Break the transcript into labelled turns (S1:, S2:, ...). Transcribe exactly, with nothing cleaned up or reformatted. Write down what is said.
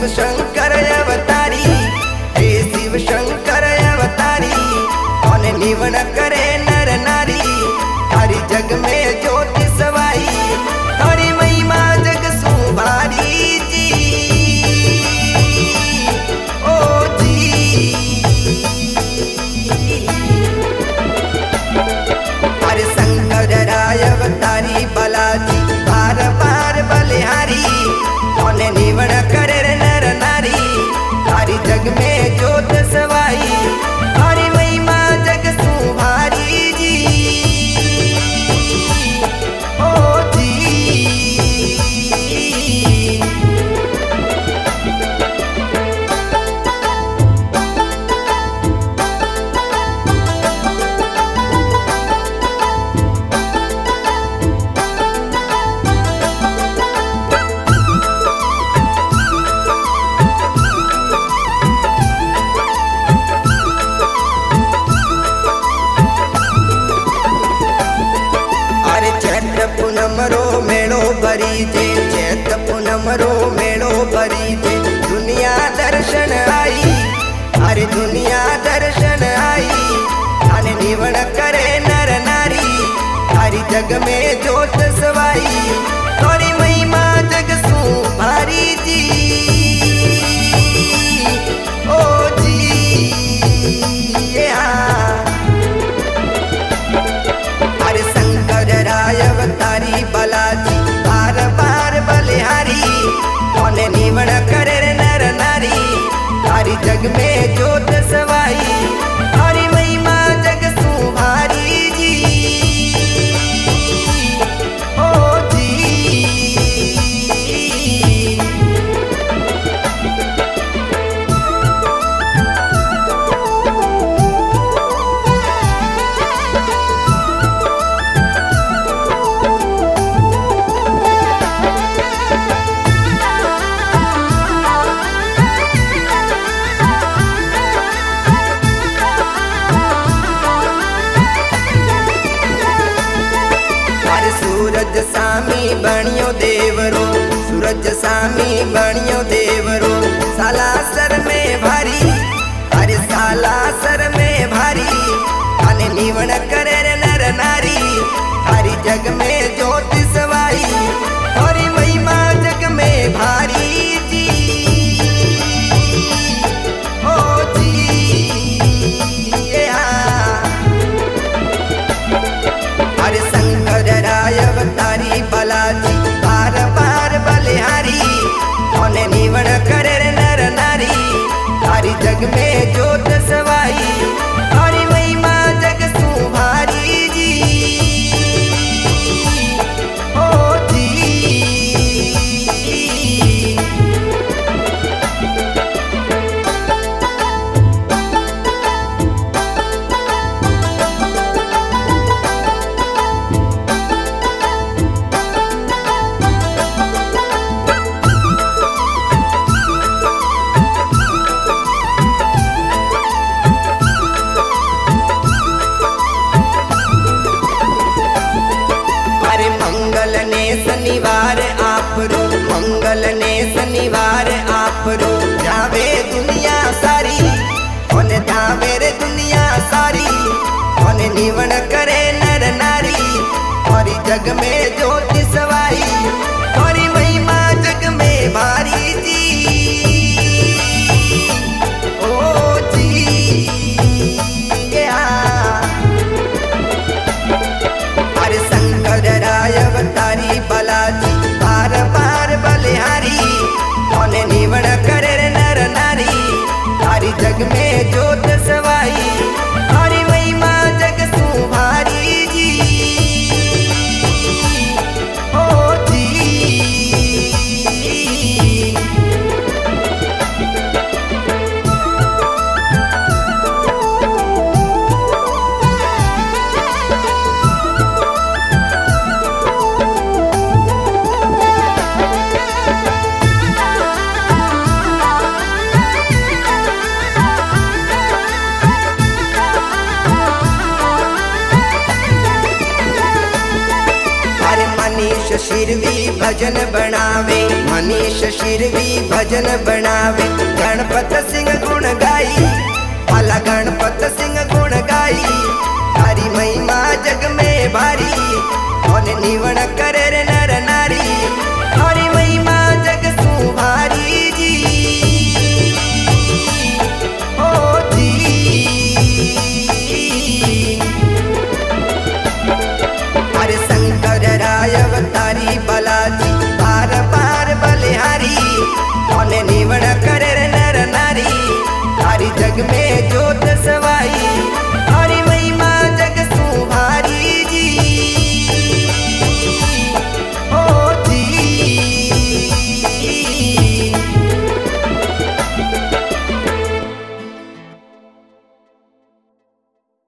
S1: शिव शंकर अवतारी, हे शिव शंकर अवतारी, कौन निवण करे नर नारी, हरि जग में ज्योति सवाई, हरि महिमा जग सुभारी जी। ओ जी हरि शंकर राय अवतारी बालाजी, बार बार बलिहारी, कौन निवण करे नर नारी, हरि जग में ज्योत सवाई, हरि महिमा जग सुभारी जी। ओ जी पूनम रो मेड़ो भरी जे, चैत पूनम रो मेड़ो भरी जे, दुनिया दर्शन आई, हरि दुनिया दर्शन आई, धन निवण करे नर नारी, हरि जग में ज्योत सवाई, थोड़ी महिमा जग सुभारी जी। ओ जी हरि शंकर राय अवतारी बालाजी, बार बार बलिहारी, कौन निवण करे नर नारी, हरि जग में ज्योत सवाई, हरि महिमा जग सुभारी जी। ओ जी सूरज सामी बणियो देवरो, सूरज सामी बणियो देवरो, सालासर में भारी, हरि सालासर में भारी, धन निवण करे नर नारी, हरि जग में ज्योति सवाई, हरि महिमा जग में भारी जी। ओ जी हरि शंकर राय अवतारी बालाजी, बार बार बलिहारी, कौन निवण करे नर नारी, हरि जग में ज्योत सवाई, हरि महिमा जग सुभारी जी। ओ जी मंगल ने शनिवार आप रो, मंगल ने शनिवार आप रो, जावे दुनिया सारी, कौन जावे रे दुनिया सारी, कौन निवण करे नर नारी, हरि जग में ज्योति सवाई, हरि महिमा जग में भारी जी। ओ जी हरि शंकर राय अवतारी बालाजी, बार बार बलिहारी, कौन निवण करे नर नारी, हरि जग में ज्योत सवाई, हरि महिमा जग सुभारी जी। भजन बनावे, मनीष शिरवी भजन बनावे। गणपत सिंह गुण गाई, भला गणपत सिंह गुण गाई। तारी महिमा जग में भारी, और निवण करे रे नर नारी। तारी महिमा जग सु भारी जी, ओ जी। अरे शंकर राय अवतारी बालाजी, बार बार बलिहारी। और निवण करे रे नर नारी, तारी जग में जोत सवा